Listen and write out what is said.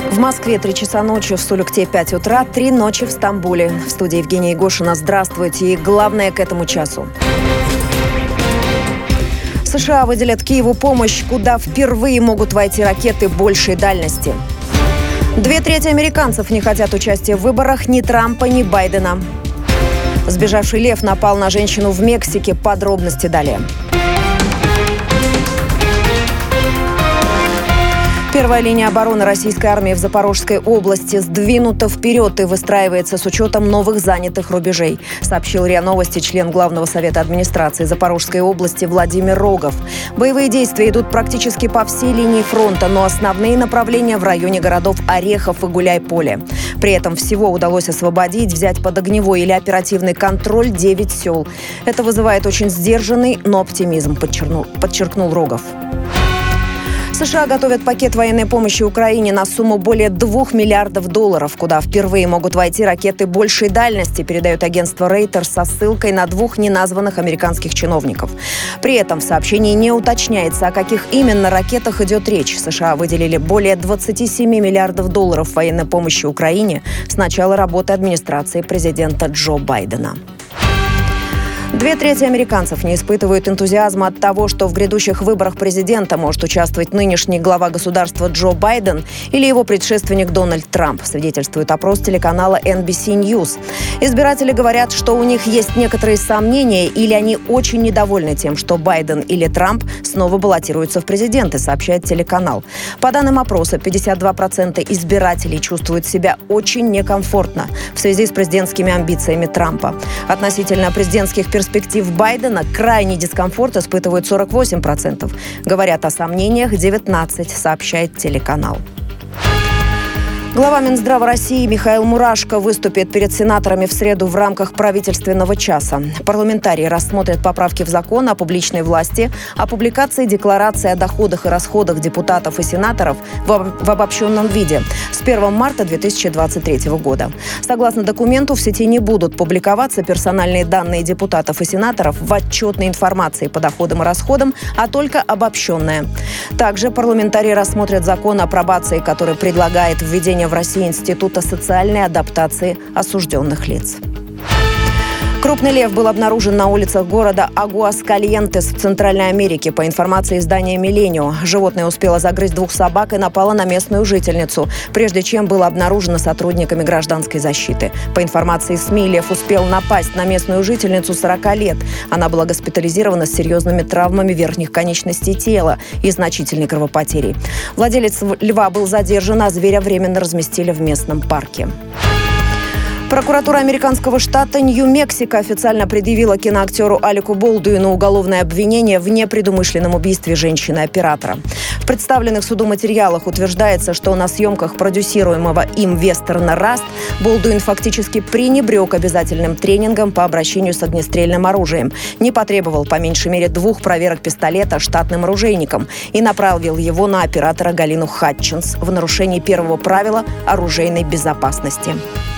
В Москве 3 часа ночи, в Сулюкте 5 утра, 3 ночи в Стамбуле. В студии Евгения Егошина. Здравствуйте. И главное к этому часу. США выделят Киеву помощь, куда впервые могут войти ракеты большей дальности. 2/3 американцев не хотят участия в выборах ни Трампа, ни Байдена. Сбежавший лев напал на женщину в Мексике. Подробности далее. Первая линия обороны российской армии в Запорожской области сдвинута вперед и выстраивается с учетом новых занятых рубежей, сообщил РИА Новости член Главного совета администрации Запорожской области Владимир Рогов. Боевые действия идут практически по всей линии фронта, но основные направления в районе городов Орехов и Гуляйполе. При этом всего удалось освободить, взять под огневой или оперативный контроль 9 сел. Это вызывает очень сдержанный, но оптимизм, подчеркнул Рогов. США готовят пакет военной помощи Украине на сумму более $2 миллиардов, куда впервые могут войти ракеты большей дальности, передает агентство Reuters со ссылкой на 2 неназванных американских чиновников. При этом в сообщении не уточняется, о каких именно ракетах идет речь. США выделили более $27 миллиардов военной помощи Украине с начала работы администрации президента Джо Байдена. 2/3 американцев не испытывают энтузиазма от того, что в грядущих выборах президента может участвовать нынешний глава государства Джо Байден или его предшественник Дональд Трамп, свидетельствует опрос телеканала NBC News. Избиратели говорят, что у них есть некоторые сомнения или они очень недовольны тем, что Байден или Трамп снова баллотируются в президенты, сообщает телеканал. По данным опроса, 52% избирателей чувствуют себя очень некомфортно в связи с президентскими амбициями Трампа. Относительно президентских перспектив Байдена крайний дискомфорт испытывают 48%. Говорят о сомнениях 19%, сообщает телеканал. Глава Минздрава России Михаил Мурашко выступит перед сенаторами в среду в рамках правительственного часа. Парламентарии рассмотрят поправки в закон о публичной власти, о публикации декларации о доходах и расходах депутатов и сенаторов в обобщенном виде с 1 марта 2023 года. Согласно документу, в сети не будут публиковаться персональные данные депутатов и сенаторов в отчетной информации по доходам и расходам, а только обобщенная. Также парламентарии рассмотрят закон о пробации, который предлагает введение в России Института социальной адаптации осужденных лиц. Крупный лев был обнаружен на улицах города Агуаскальентес в Центральной Америке. По информации издания «Милленио», животное успело загрызть 2 собак и напало на местную жительницу, прежде чем было обнаружено сотрудниками гражданской защиты. По информации СМИ, лев успел напасть на местную жительницу 40 лет. Она была госпитализирована с серьезными травмами верхних конечностей тела и значительной кровопотерей. Владелец льва был задержан, а зверя временно разместили в местном парке. Прокуратура американского штата Нью-Мексико официально предъявила киноактеру Алеку Болдуину уголовное обвинение в непредумышленном убийстве женщины-оператора. В представленных суду материалах утверждается, что на съемках продюсируемого им вестерна «Раст» Болдуин фактически пренебрег обязательным тренингом по обращению с огнестрельным оружием, не потребовал по меньшей мере 2 проверок пистолета штатным оружейникам и направил его на оператора Галину Хатчинс в нарушении первого правила оружейной безопасности.